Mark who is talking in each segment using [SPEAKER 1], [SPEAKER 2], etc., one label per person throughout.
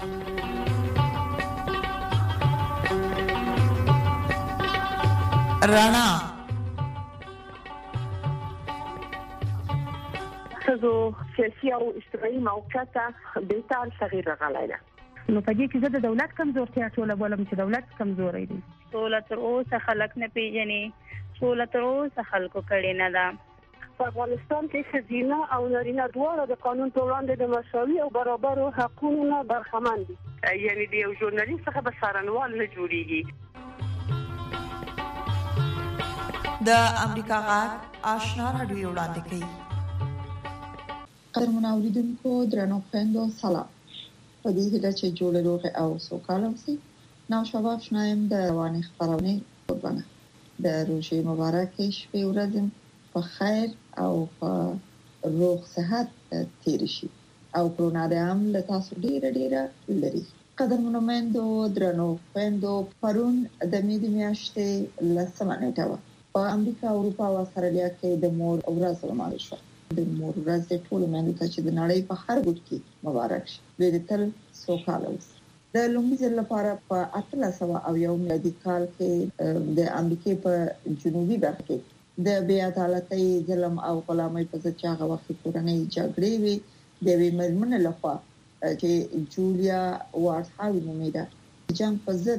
[SPEAKER 1] رانا
[SPEAKER 2] خزو سیاسي او اجتماعي موقعیت بهتر تغییر راغلی ده.
[SPEAKER 3] نو په دې کې زه د دولت کمزورتیا ټوله بولم چې دولت کمزوري دي.
[SPEAKER 4] دولت اوسه خلک نه پیژني، دولت اوسه خلکو کړي نه ده.
[SPEAKER 2] په افغانستان کې ښځینه او نارینه دواړه د قانون په وړاندې د مساوي او برابرو حقوقو نه برخمن دي. یعنی د یو ژورنالیست څخه به څارنوال نه جوړیږي.
[SPEAKER 1] د امریکا غږ آشنا راډیو وړاندې کوي.
[SPEAKER 5] قدرمن اوریدونکو درنو خویندو سلام. په دې هیله چې جوړ روغ او سوکاله اوسئ. نو شباب شنایم د رواني خبرونه قربانه. د روزي مبارک شپې ورځې په خیر او په روغ صحت تیر شي او کرونا د عام له تاسو ډیره لري. قدرمن مندو درنو خویندو پرون د میډیا میاشتې لسمه نیټه و په امریکا او اروپا او استرالیا کې د مور ورځ لمانځل شو. د مور ورځ ټول مندو ته چې د نړۍ په هر ګوټ کې مبارک شي. د تل سوکاله اوسئ. د لومړي ځل لپاره په 1801 میلادي کال کې د امریکای په جنوبي برخه کې د بې عدالتۍ، ظلم او غلامۍ په ضد هغه وخت کورنۍ جګړې وي د ویمرمن لخوا چې جولیا وارټ نومیده جنگ په ضد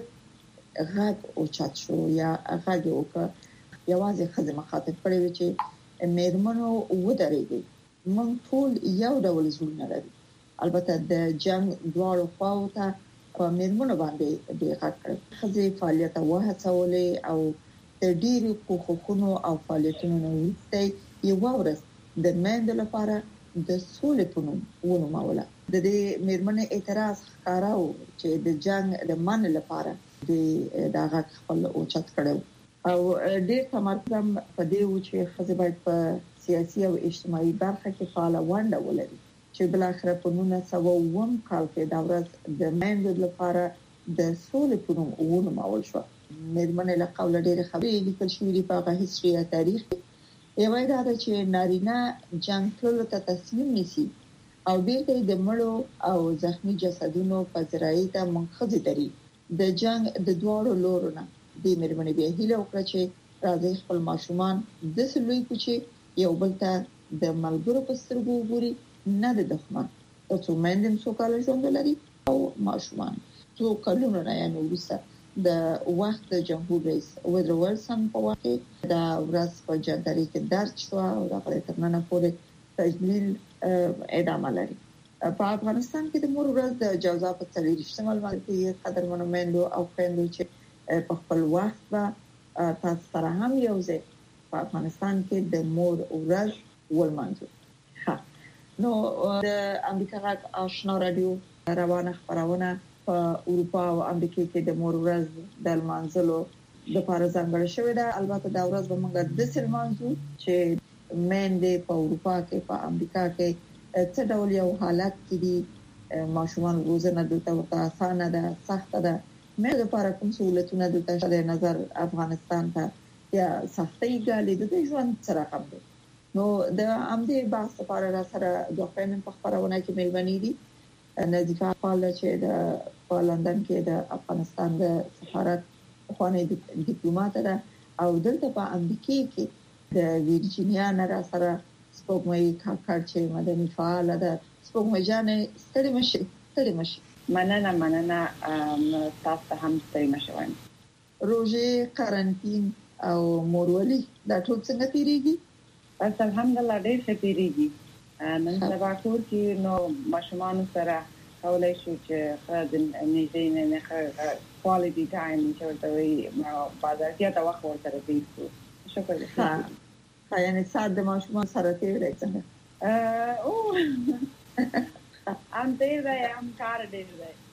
[SPEAKER 5] غږ اوچت شو یا غږ وکړ. یوازې خزه مخاطب کړي و چې میرمنو ودرېږي. موږ ټول یو ډول زړونه لري. البته د جنگ دواړو خواو ته په میرمنو باندې د غږ کړ. خزه فعالیت وهڅولې او د ډیرو حقوقونو او فعالیتونو وروسته یو ورځ د مند لپاره د سولې په نوم ونوموله. د دې میرمنې اعتراض ښکاراو چې د جنگ د من لپاره د دغه خپل اوچت کړو او ډېر تمرکز په دې و چې خزه باید په سیاسي او اجتماعي برخه کې فعال ونډه ولري چې بل اخر په 1909 کال کې دا ورځ د مند لپاره د سولې په نوم ونومول شو. میرمنې له قوله ډېر خبرې لیکل شوې دي په هغه تاریخ. یوه دا ده چې نارینه جنگ کولو ته تسلیم نشي او بیرته د مړو او زخمی جسدونو په ذرایع ته منخزي دري. د جنگ د دوړو لورونه د میرمنې به هیله وکړه چې راځي خپل ماشومان د سلوي کوچي یو بل ته د ملګرو په سترګو ګوري نه د دښمن. او څو مندم سوکاله ژوند لري او ماشومان څو کلونه نه یې وروسته د وخت جمهور رئیس وودرو ویلسن په وخت دا ورځ په جندري کې درج شو او د پرېکړنه پورې تجلیل ادامه لري. په افغانستان کې د مور ورځ د جوزا په 30 باندې قدرمن مندو او خويندو چې په خپل وخت به تاسو سره هم یو ځای په افغانستان کې د مور ورځ ولمانځو. نو د امریکا غږ آشنا رادیو روانه خبرونه په اروپا او امریکا کې د مور ورځ د لمانځلو د لپاره ځانګړې شوې ده. البته دا ورځ به موږ د سلمانځو چې مندې په اروپا کې په امریکا کې څه ډول یو حالت کې دي. ماشومان روزنه دلته ورته اسانه ده سخته ده. مې د لپاره کوم سہولتونه دلته شته نظر افغانستان ته یا سختۍ ګالې د ژوند سره کوم دي. نو د امدې بحث لپاره را سره د خپلن په خبرونه کې ملونی دي. نظیفه فعال چې د لندن کې د افغانستان د سفارت خوانې ډیپلوماټ ده او دلته په امریکا کې د ویرجینیا نه را سره سپوږمۍ کاکړ چې مدني فعال ده. سپوږمۍ جانې ستړي مشي.
[SPEAKER 6] مننه تاسو هم ستړي مشوئ.
[SPEAKER 5] روزي قرنټین او مورولي دا ټول څنګه تیریږي؟
[SPEAKER 6] بس الحمدلله ډېر ښه تیریږي. نن سبا کور کې نو ماشومان سره کولای شو چې د نږدې نه کوالټي ټایم چې ورته وي بازار کې تا وخت ورته پیښو. شکر
[SPEAKER 5] دې. یعنی سات د ماشومان سره تیرې څنګه؟
[SPEAKER 6] ام تیر دی ام کار ډېر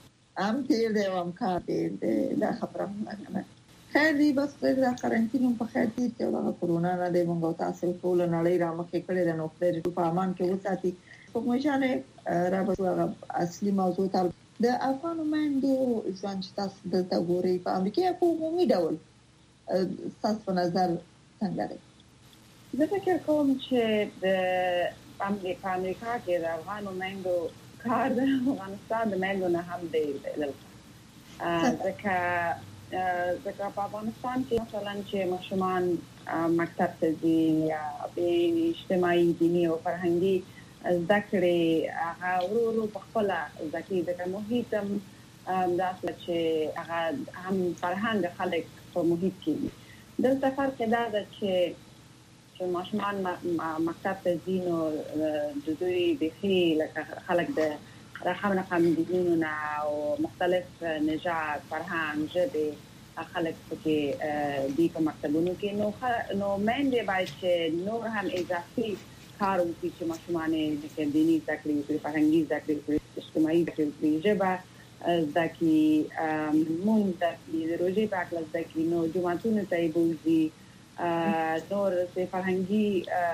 [SPEAKER 6] دی.
[SPEAKER 5] دا خبره نه خیر دی. بس دا قرنټین په خیر تیر کې ولا کورونا نه دی موږ تاسو ټول نړۍ را مخې کړي د نوکر په امان کې وساتي. په مجانه را به اصلي موضوع ته د افغان مندو ژوند چې تاسو دلته ګوري په امریکا په عمومي ډول تاسو په نظر څنګه دی؟
[SPEAKER 6] زه فکر کوم چې د امریکا کې د افغان مندو کار د افغانستان د میندو نه هم دی ځکه په افغانستان کې مثلا چې ماشومان مکتب ته ځي یا به اجتماعي دیني او فرهنګي زده کړې هغه ورو په خپل ځکه د محیط داسې چې هغه هم فرهنګ خلک په محیط کې دلته فرق دا ده چې ماشومان مکتب ته ځي نو د دوی بخي لکه خلک د رقم دینونو او مختلف نژاد فرهنګ ژبه خلک کې دی په مکتبونو کې نو مېندې باید چې نور هم اضافي کار وکړي چې ماشومان د دیني تکلیف فرهنګي تکلیف اجتماعي تکلیف ژبه ځکه مونږ د روزي په اړه ځکه نو جمعتون ته بوزي نور سے فرهنګي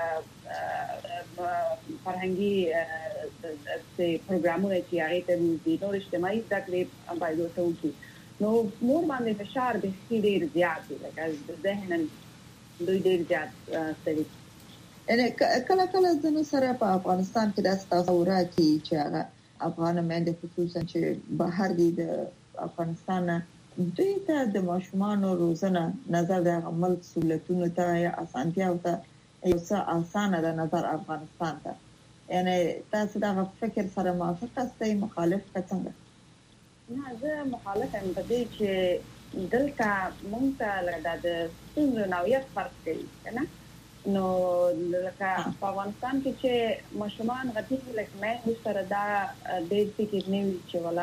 [SPEAKER 6] سے پروګرامونه چې هغه ته دي نور اجتماعي تکلیف باید وکړي نو مور باندې فشار به ډیر زیات دی لکه ذهنن دوی ډیر زیات ستړي
[SPEAKER 5] ان کله ځنو سره په افغانستان کې د تصورات چې هغه افغان مېندې خصوصا چې بهر دي د افغانستان دوی ته د ماشومان روزنه نظر د عمل سہولتونو ته یا اسانتیا او ته یو څه اسانه د نظر افغانستان ته یعنی تاسو دا فکر سره موافق یاست مخالف څنګه
[SPEAKER 6] نه زه مخالف یم په دې چې دلته مونږ ته د څنګه نوعیت فرق کوي کنه نو لکه په افغانستان کې چې ماشومان غټي لکه مې سره دا د دې فکر نیو چې ولا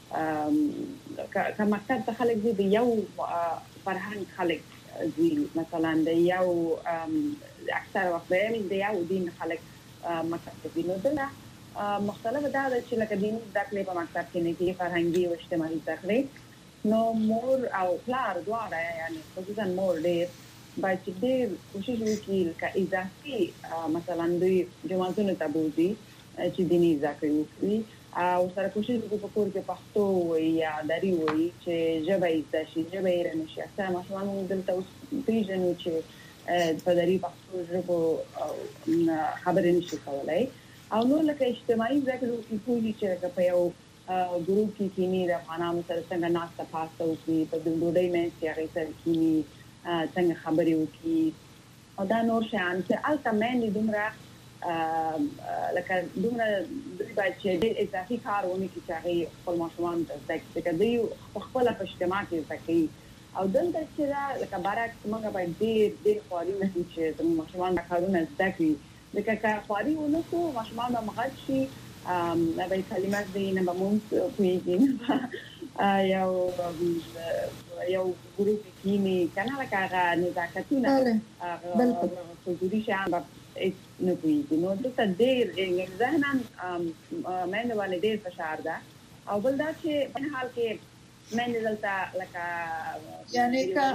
[SPEAKER 6] کما کته خلک دي یو فرهنګ خلک دي مثلا د یو اکثر وخت د یو دین خلک مکتب نو دلته مختلف دا چې لکه دین د کلی په مکتب کې نه کې فرهنګي او اجتماعي تکلیف نو مور او پلار دواړه یعنی خصوصا مور ډېر باید ډېر کوشش وکړي چې اضافي مثلا دوی جماعتونو ته بوزي چې دیني ذکر وکړي او سره کوشش وکړي په کور کې پښتو یا دری وایي چې ژبه یې شي ژبه یې رنشي اکثر ماشومان دلته اوس پیژنو چې په دری پښتو ژبه خبرې نشي کولای او نو لکه اجتماعي ذکر وکړي کولی چې په یو ګروپ کې کینی د افغانانو سره څنګه ناسته پاسته وکړي په ډوډۍ مې چې هغه سره کینی څنګه خبرې وکړي او دا نور شیان چې البته مې دومره لکه دومره باید چې د اضافي کارونه کې چې هغه خپل ماشومان ته ځکه دوی خپل په اجتماع کې ځکه او دلته چې لکه برعکس موږ باید ډېر خواري نه چې د ماشومان کارونه ځکه لکه خواري ونکو ماشومان به مغاد شي نه به کلمات دی نه به مونږ کوي یو ګروپ کې نه کنه لکه هغه نزاکتونه هغه حضوري شان به نو کوي نو دلته ډېر ذهناً مې باندې ډېر فشار ده او بل دا چې په حال کې مې دلته لکه
[SPEAKER 5] یعنی که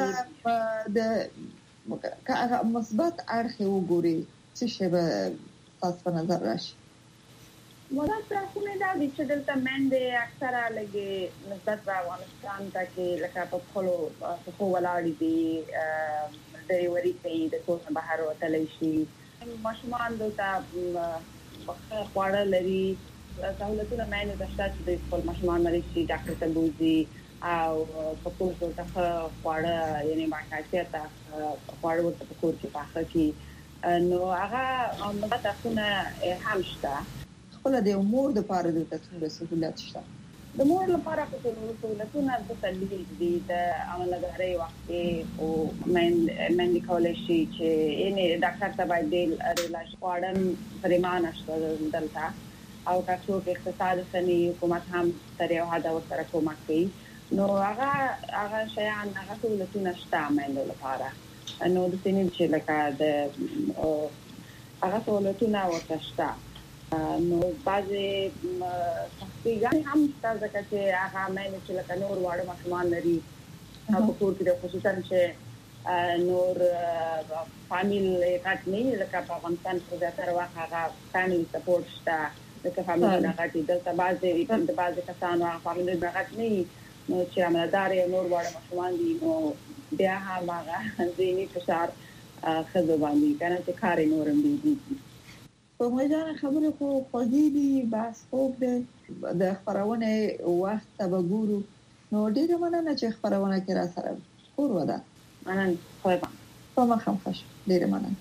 [SPEAKER 5] هغه مثبت اړخ وګوري څه شی به تاسو په نظر راشي
[SPEAKER 6] موږ تاسو نه دا چې دلته مې اکثره لګي مثبت افغانستان ته کې لکه په خلو په ولاړ دي ډریوري کوي د کور بهر وتلی شي ماشومان دلته خواړه لري سہولتونه مې نه دشته چې د خپل ماشومان لري چې ډاکټر ته بوزي او په کور کې ته خواړه یعنی باکاسه ته خواړه ورته په کور کې پاخه کی نو هغه موږ تاسو نه هم شته
[SPEAKER 5] خپل د امور د پاره د څنګه سہولت شته
[SPEAKER 6] د مور لپاره په سہولتونه د تدلیل دي د عملګرۍ وخت او من کولای شي چې یعنی ډاکټر ته باید د علاج غواړم پریمانه شته دلته او تاسو کې اقتصاد سني حکومت هم تر یو حد سره کومک کوي نو هغه شیان هغه سہولتونه شته مې لپاره نو د سینې چې لکه د هغه سہولتونه ورته شته نو بعضې سختیګانې هم شته ځکه چې هغه مې چې لکه نور واړه ماشومان لري په کور کې خصوصا چې نور فامیل غټ نه لکه په افغانستان کې زیاتره وخت هغه فامیلی سپورټ شته لکه فامیل نه غټي دلته بعضې کسانو هغه فامیل نه غټ نه نو چې عملدار نور واړه ماشومان دي نو بیا هم هغه ذهني فشار ښځو باندې کنه چې کار نورم دي
[SPEAKER 5] په مجانه خبره خو خوږې دي بس خوب ده د خبرونه وخت به ګورو نو ډیره مننه چې خبرونه کې را سره کور ودا
[SPEAKER 6] مننه
[SPEAKER 5] په مخم خوش ډیره مننه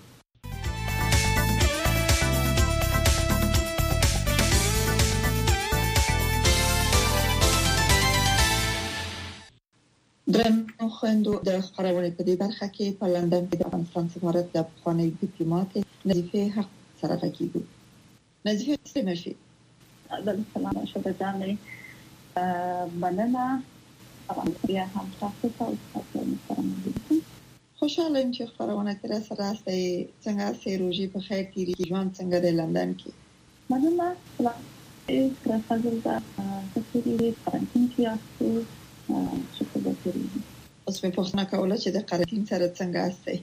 [SPEAKER 5] درنو خويندو د خبرونه په دې برخه کې په لندن کې د افغانستان سفارت د افغاني ډیپلوماټ نظیفه حق سره راکېږي نظیفه څنګه شي
[SPEAKER 4] د سلام شپه ځانې مننه بیا هم تاسو ته سره
[SPEAKER 5] خوشاله یم چې خبرونه کې را سره راستي څنګه سي روزي په خیر تیری ژوند څنګه د لندن کې
[SPEAKER 4] مننه سلام فضل دا تفصیلي قرنطین کې تاسو چې په دې
[SPEAKER 5] اوس په پوښتنه کوله چې د قرنطین سره څنګه استي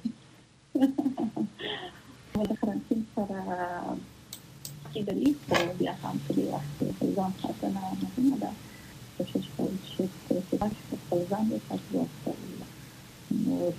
[SPEAKER 4] د قرنطین سره چې د لیکو بیا هم په دې وخت کې ځان ساتنه مهمه ده چې په ځان یې تاسو نور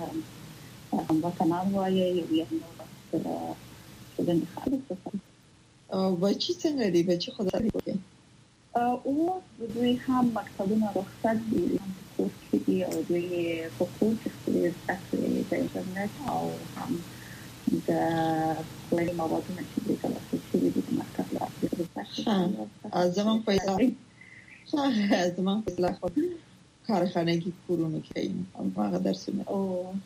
[SPEAKER 4] وطنان وایي یو نو سره د خالص
[SPEAKER 5] او بچی څنګه دی بچی خدای دې
[SPEAKER 4] او دوی هم مکتبونه رخصت دي کورس دي او دوی په کورس کې د انټرنیټ او هم د کومې موادونه چې د تاسو چې د مکتب لا
[SPEAKER 5] زمون په خو کارخانه کې کورونه کوي هغه درسونه
[SPEAKER 4] او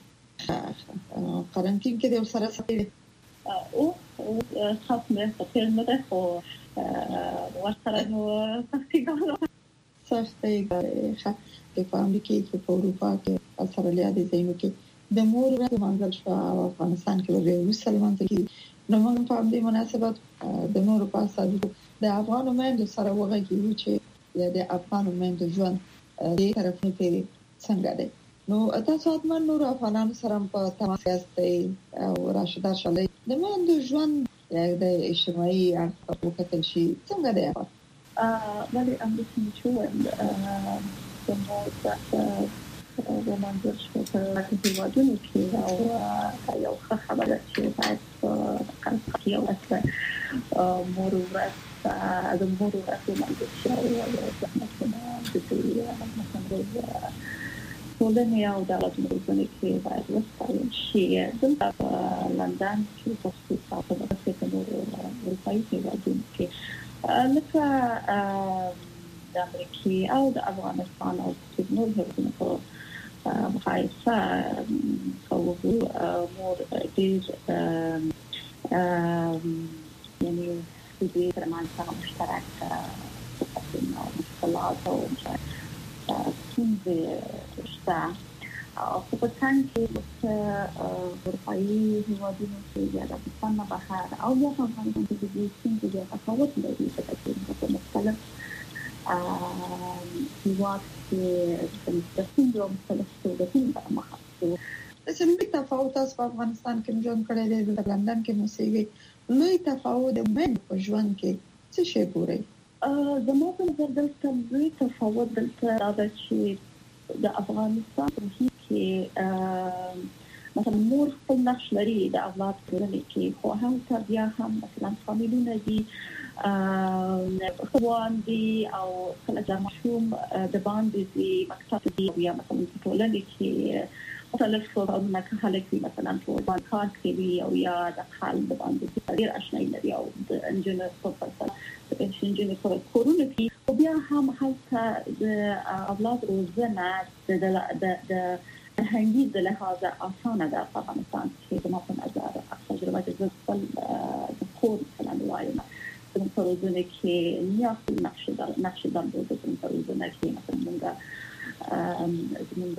[SPEAKER 5] قرنطین کې د سره سره
[SPEAKER 4] او خاص مې په نه ده خو ورسره نو
[SPEAKER 5] سختي ښه د امریکا کې په اروپا کې استرالیا د زینو کې د مور ورځ منځل شو افغانستان کې به مسلمان کې نو موږ په دې مناسبت د نور په اساس د افغان مېندو سره وغږیږو چې د افغان مېندو ژوند دې طرفه کې څنګه ده نو تاسو اتمن نور افغانانو سره په تماس یاستئ او راشدار شلې د مېندو ژوند د اجتماعي اړخ کتل شي څنګه ده
[SPEAKER 4] ولی امریکا میشوند ومانځل شو په هیوادونو کې او یو ښه خبره چې باید په یو اصل مور ورځ د مور ورځ ومانځل شي او ټولنې او دولتونو کې باید وستایل شي دلته په لندن کې خصوصا په دغه نور اروپایي هیوادونو کې لکه د امریکا او د افغانستان او د نور هیوادونو په مقایسه کوو مور ډیر یعنی د دې ترمنځ مشترک مشکلات او څنګه شته او په څنګه کې د اروپایي هیوادونو کې یا د افغانستان بهر او یا په افغانستان کې د څنګه د تفاوت لري په تاسو مختلف هیواد کې د څنګه مختلف ډولونه مخاطب
[SPEAKER 5] د څنګه تفاوت په افغانستان کې ژوند کړی دی د لندن کې موسیقي لوی تفاوت د من په ژوند کې څه شی ګوري
[SPEAKER 4] زموږ په نظر دلته لوی تفاوت دلته دا چې د افغانستان په کې مثلا مور خپل نقش لري د اولاد کورنۍ کې خو هم بیا هم مثلا فامیلونه دي خوان دي او کله چې مشوم د باندې دي مکتب دي یا مثلا ټولنې کې مختلف ټولنه کې خلک مثلا په بانکار کې وي او یا د خال د باندې ډیر آشنایی لري او د انجینر په فلسفه د انجینر په کورونه کې او بیا هم هلته د اولاد روزنه د هنګي د لحاظه اسانه ده په افغانستان کې د په نظر تجربه د خپل د کور مثلا وایم د پروژې کې نیاز نقش د پروژې کې مثلا موږ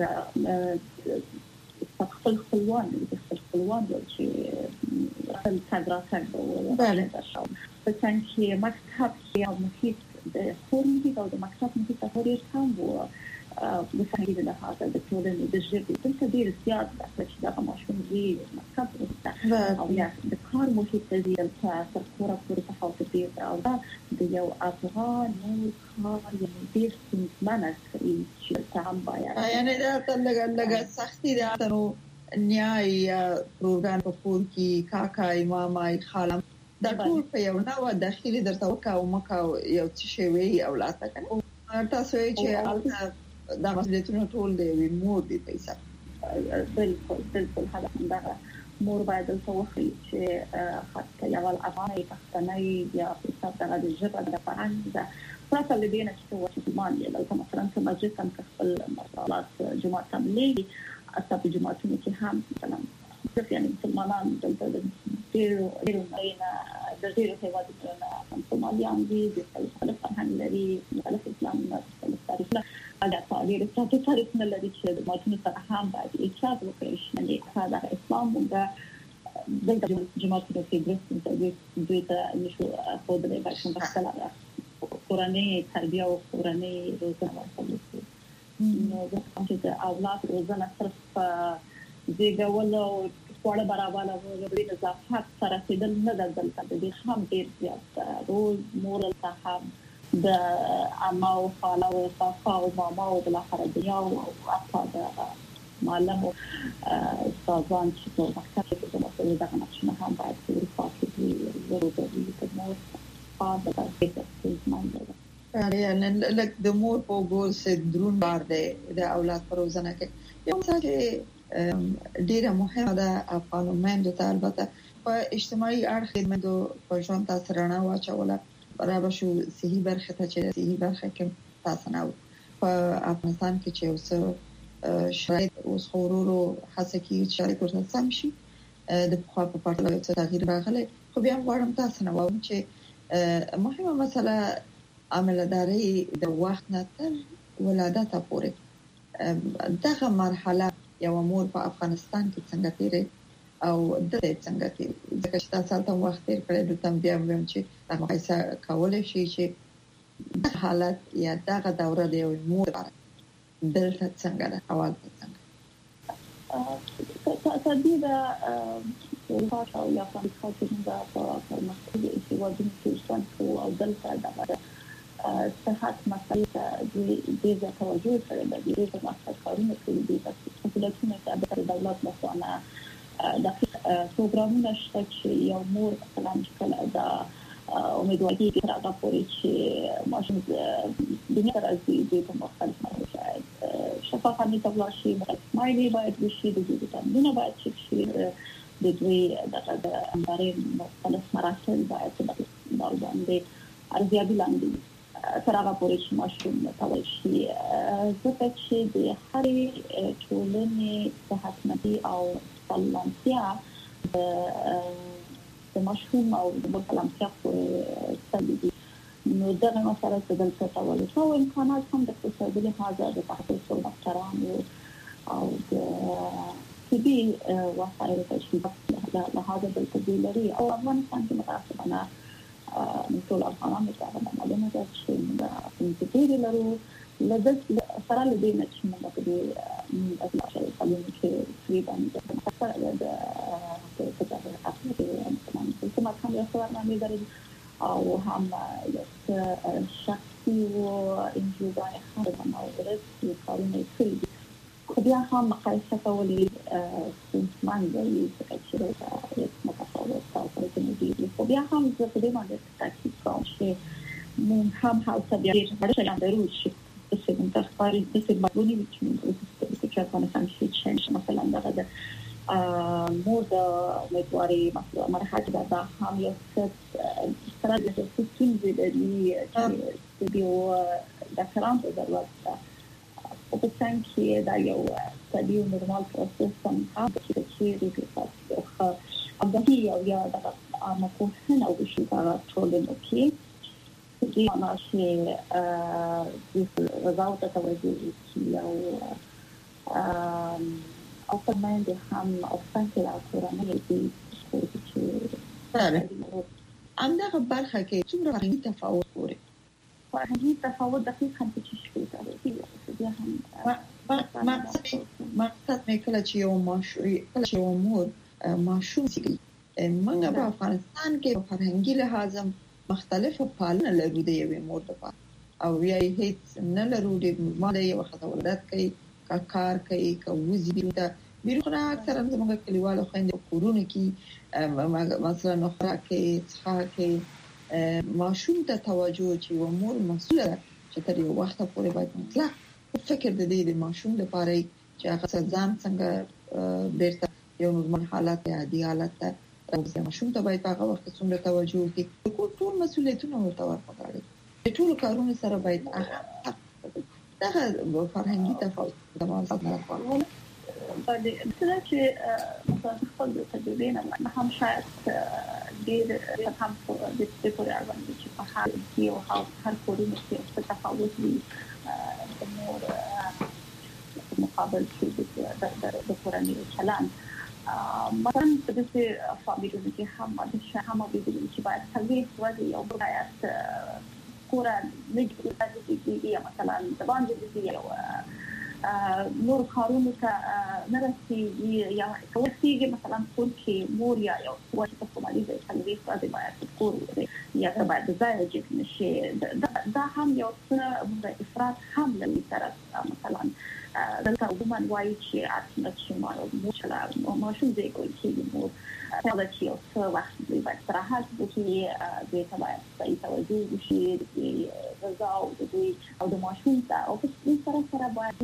[SPEAKER 4] خپل خپلوان چې خپل صدراته
[SPEAKER 5] بله
[SPEAKER 4] په څنګه چې مکتب یا محیط د کور محیط او د مکتب محیط ته ډېر کم وو د فایده له هغه د ټولنې د ژبې دلته ډېر زیات د چې دا ماشوم دی مکتب او یا د کار محیط د تر کوره پورې تفاوت دی او دا د یو افغان نور کار یعنی ډېر ستونزمنه کوي چې هم باید
[SPEAKER 5] یعنی دا لږه سختي ده نو نیای پروګرام په کور کې کاکای مامای خالم دا ټول په یو نوع داخلي درته وکاو مکاو یو څه شی وی اولاد ته کنه تاسو چې دا مسؤلیتونه ټول دی وی مور دی پیسې
[SPEAKER 4] بالکل دا مور باید څه وخت چې حتی یو افغاني پښتني یا په څه د ژبه د فرهنګ دا خاصه لدينا چې واشنطن یې لکه مثلا چې مسجد هم خپل مسالات جماعت هم لري اصلا په جماعتونو کې هم مثلا يعني مسلمانان دلته ډېرو مېنا د ډېرو هیوادونو نه سومالیان دي د خپل فرهنګ لري مختلف اسلام مختلف تاریخونه دا تاریخ نه لري چې د ماتونو سره هم باید احساس وکړي چې دا اسلام دا جماعتونو کې دوی ته نشو خو د باشم بحثلا قرآني تربیه او قرآني روزنه ورکړي نو د اولاد روزنه صرف زیږول او خواړه برابر او د اضافات سره کېدل نه دلته د هم ډیر زیات رول مورل صاحب د اما او خاله او صاحب او ماما او بل اخر د یو او د معلم او استادان چې په مکتب کې د مسؤلیت دغه نقشه هم باید ورفاقي ضروري د مور په تاسو
[SPEAKER 5] نن لکه د مور په ګول سه درون بار دی د اولاد پر روزنه کې یو څه ډیره مهمه ده افغانو مېندو ته البته په اجتماعي اړخ مېندو په ژوند تاسو رڼا واچوله برابر شو صحیح برخه ته چې صحیح برخه کې تاسو نه په افغانستان کې چې اوس شاید اوس خورورو هڅه کوي چې شاید ورته سم شي د خو په پټه څه تغییر راغلی خو بیا غواړم تاسو نه وایم چې مهمه مسله عملداري د وخت نه تر ولادت پورې دغه مرحله یو مور په افغانستان کې څنګه تیرې او د څنګه تیرې ځکه چې تاسو ته وخت تیر کړی د تم بیا ویم چې هغه پیسې کولای شي چې د حالت یا دغه دوره دی مور دلته څنګه ده اول څنګه
[SPEAKER 4] تدبیر او یا فاصله څنګه په مختلفو هیوادونو کې ژوند کوي او دلته دغه صحت مسایل د توجه سره د دې په مقصد کارونه کوي د خپلتونه د دولت لخوا د پروګرامونو شته چې یو مور مثلا کله دا امیدواري کې راغوري چې ماشوم د دنیا راځي د مختلف شاید شفافانه تبلاشي مایلي باید وشي د دې تمرینونه باید شي د دوی دغه د امبارې مختلف مراحل باید د باندې ارزیابي لاندې تر هغه پورې چې ماشوم متوجه شي ځکه چې د هرې ټولنې صحتمندي او سلامتیا د ماشوم او د سلامتیا پورې تړلې نو دغه مسله چې دلته تولید او امکانات هم د اقتصادي لحاظ د تحصیل ډاکټران او د طبي وسایل تشخیص لحاظ دلته لري او افغانستان کې متاسفانه ټول افغانان ته معلومه ده چې دا انتظار لرو لږ سره لدې نه چې موږ په دې اصلاح کوو چې فری باندې د کومه څنګه سوالونه لري او هم شخصي او انجوای هم موارد چې کارونه کوي خو بیا هم مقایسه کولای ستونزمن دی چې متفاوت کارونه دي خو بیا هم زه په دې باندې تاکید کوم چې موږ هم هڅه بیا چې درو شي چې موږ خپل د سیمونې چې موږ چې افغانستان چې مثلا دغه مور د امیدواري مرحله دا هم یو څه سره د ستونزې لري چې د ډاکټرانو په ضرورت ده او په څنګه چې دا یو طبيعي نورمال پروسس هم چې ریګریسه او د هي یا د امکان او د شي دا ټولنه کې چې انا چې د رضاوت توجه او او په باندې هم او څنګه لا کورنۍ دي چې
[SPEAKER 5] همدغه برخه کې څومره فرهنګي تفاوت وره
[SPEAKER 4] فرهنګي تفاوت د هیڅ هم څه شي بیا هم
[SPEAKER 5] مقصد مې کله چې یو مور ماشوم سي موږ په افغانستان کې فرهنګي لحاظ مختلفه پالنه لرو د یوې مور لپاره او یا هیڅ نه لرو د ماده یو خطر ولادت کوي کار کوي کوزي د بیرونه اکثرا زموږ کلیوالو خويندې کورونه کې مثلا خوراکي څخه ماشوم ته توجه چې و مور مسؤله چې تر یو وخت پورې باید مطلق فکر د دې ماشوم لپاره چې هغه ځان څنګه بیرته یو نورمال حالت یا عادي حالت ته ماشوم ته باید هغه وخت څومره توجه وکړي ټول مسؤلیتونه ورته ورکړي ټول کارونه سره باید هغه فرهنګي تفاوت د موضوع لپاره
[SPEAKER 4] باندې څه چې مثلا خپل تجربه نه هم شاید ډېر هم د دې په اړه باندې چې په حال کې او هر کورونه کې څه تفاوت وي د مور مقابل کې د کورنۍ چلند مثلا د دې فامیلونو کې هم د شامل دي چې باید څنګه ورته یو برایت کورن نګي یا مثلا د باندې دي یو نور کارونه ته نه رسیږي یا کوڅېږي مثلا کور کې مور یا یو څه په کومالي ځای کې ورته باید کور یا باید ځای چې نشي دا هم یو څه د افراط هم لري سره مثلا دلته وګمان وایي چې اته چې ماشوم دې کوي چې مور دا چې یو څه وخت دی باید راحت وکړي د تبعیت صحیح توجه وشي د غذا او د ماشوم ته او په دې سره باید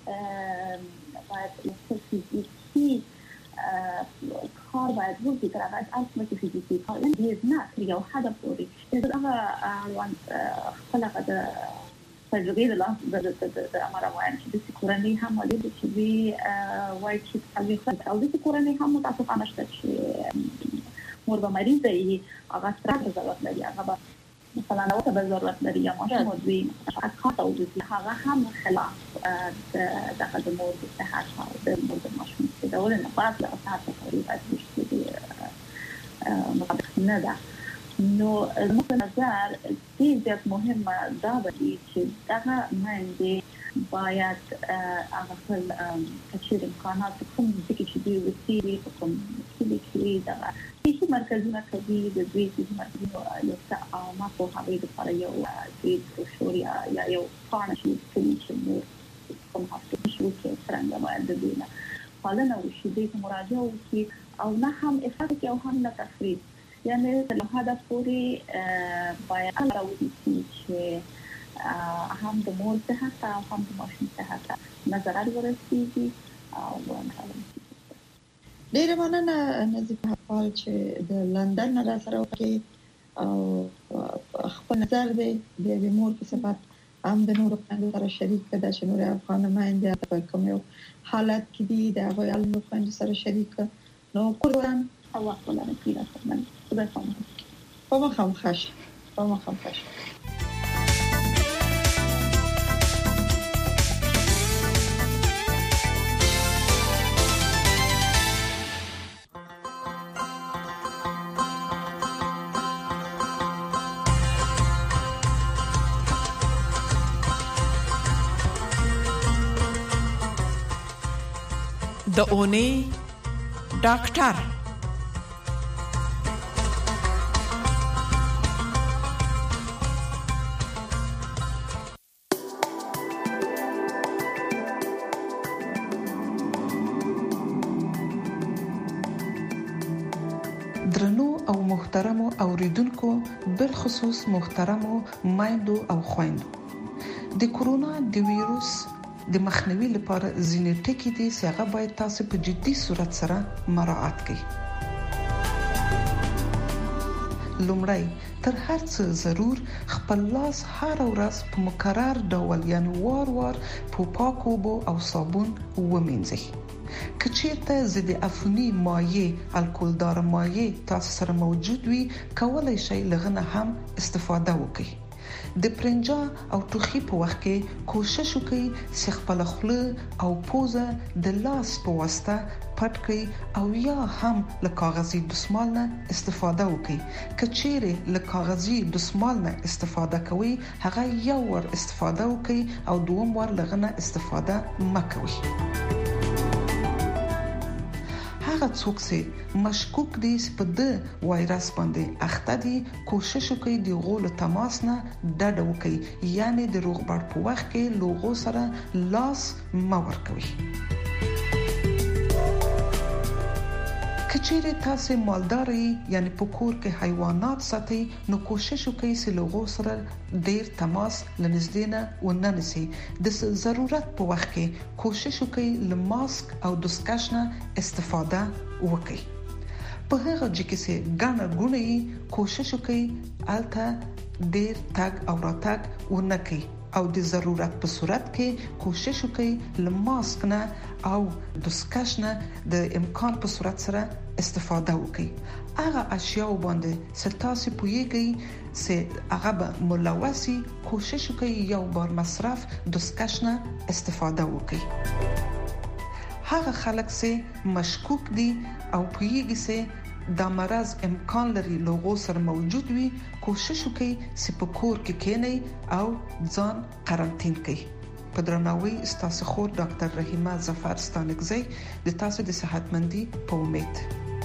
[SPEAKER 4] یو څه فزیکي کار باید وکړي تر هغه اصل کې فزیکي کار دې نه یو هدف لري دا هغه خپل تجربه د امر وایي چې د کورنۍ هم ولې چې وی وایي چې او د کورنۍ هم متاسفانه شته چې مور به مریضه وي هغه ستاسو ضرورت لري هغه مثلا نو ته ضرورت لري یا ماشوم دوی حقات او د هغه هم خلاف د مور د صحت او د مور د ماشوم د ډول نه پاتې او تاسو کوي چې مطابق نه ده نو زموږ نظر ډېر مهمه دا دی چې دا باندې باید هغه خپل کچیر امکانات کوم ځکه چې دوی وسیلې کوم چې دا هیڅ مرکزونه کوي د دوی چې مرکزونه یو څه ما په هغه د لپاره یو دوی شوریا یا یو پارتنرشپ چې موږ کوم هڅه شو چې څنګه باید د دوی نه پالنه وشي د مراجعه وکړي او نه هم افراط او هم نه تفرید یعنی تر هدا پوری باید راوځي چې هم د مور صحت او هم د ماشوم صحت نظر ورسیږي او
[SPEAKER 5] ډېر مننه نظیف حفال چې د لندن را سره وکړي او خپل نظر دی د مور په صفات هم د نور خلکو سره شریک کړه چې نور افغان مایند په کوم یو حالت کې دي د هغه علم خلکو سره شریک نو قربان
[SPEAKER 4] الله تعالی کیږي خدای
[SPEAKER 5] په مخه خوش
[SPEAKER 1] د اونۍ ډاکټر درنو او محترمو اوریدونکو بالخصوص محترمو مایندو او خويندو د کورونا د وایروس د مخنیوي لپاره ځینې ټکي دي چې هغه باید تاسو په جدي صورت سره مراعات کړئ. لومړی تر هر څه ضرور خپل لاس هر ورځ په مکرر ډول یعنی وار په پاکو اوبو او صابون ومینځئ. کچیرته ضد عفونی مایع الکولدار مایع تاسو سره موجود وي کولای شئ لغنه هم استفاده وکړئ. د پرنجا او ټوخي په وخت کې کوشش وکړئ چې خپل خوله او پوزه د لاس په واسطه پټ کړئ او یا هم له کاغذي دستمال نه استفاده وکړئ. کچېره له کاغذي دستمال نه استفاده کوئ هغه یو ور استفاده وکړئ او دوم ور لغنه استفاده مکوئ. هغه څوک چې مشکوک دي چې په د وایرس باندې اخته دي کوشش وکړي د غول تماس نه ډډ وکړي یعنی د روغبړ په وخت کې لوغو سره لاس مور کوي. کچېرې تاسو مالداري یعنی په کور کې حیوانات ساتي نو کوشش وکړئ چې له هغو سره ډیر تماس لنږدې نه وننسي. د ضرورت په وخت کې کوشش وکړئ له ماسک او دستکش نه استفاده وکړئ. په هغه ځکه چې ګڼه ګونې کوشش وکړئ الته ډیر تګ او راتګ ونکړئ او د ضرورت په صورت کې کوشش وکړئ له ماسک نه او دستکش نه د امکان په صورت سره استفاده وکړئ. هغه اشیاء باندې ستاسو پویږي چې هغه به ملوثي کوشش وکړئ یو بار مصرف دستکش نه استفاده وکړئ. هغه خلک چې مشکوک دي او پویږي چې دا مرض امکان لري لوغو سره موجود وي کوشش وکړئ چې په کور کې کېنئ او ځان قرنطین کړئ. په درناوي ستاسو خور ډاکټر رحیمه ظفر ستانکزی د تاسو د صحتمندي په امید.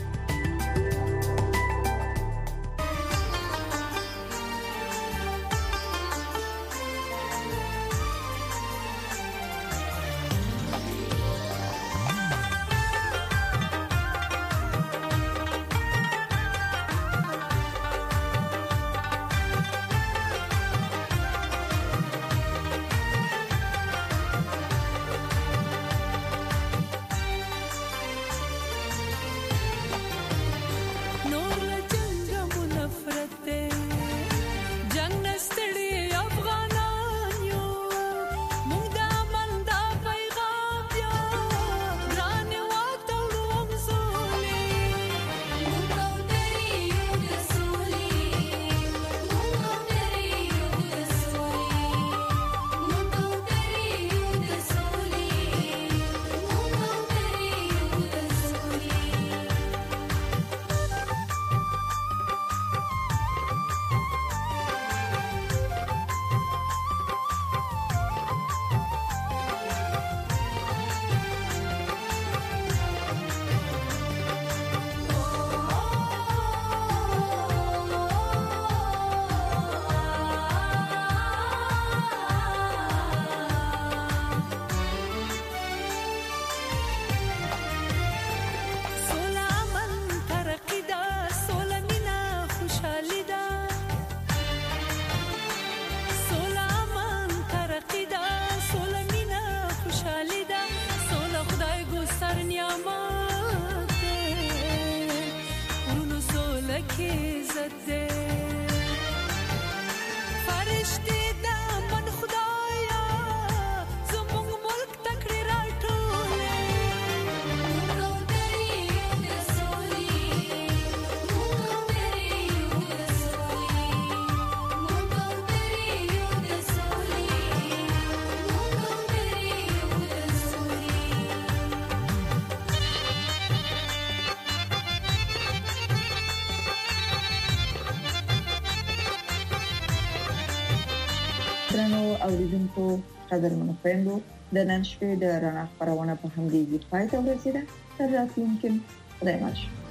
[SPEAKER 5] درنو اوریدونکو قدرمنو خویندو د نن شپې د رڼا خپرونه په همدې ځای پای ته ورسیده. تر راتلونکي خدای مل.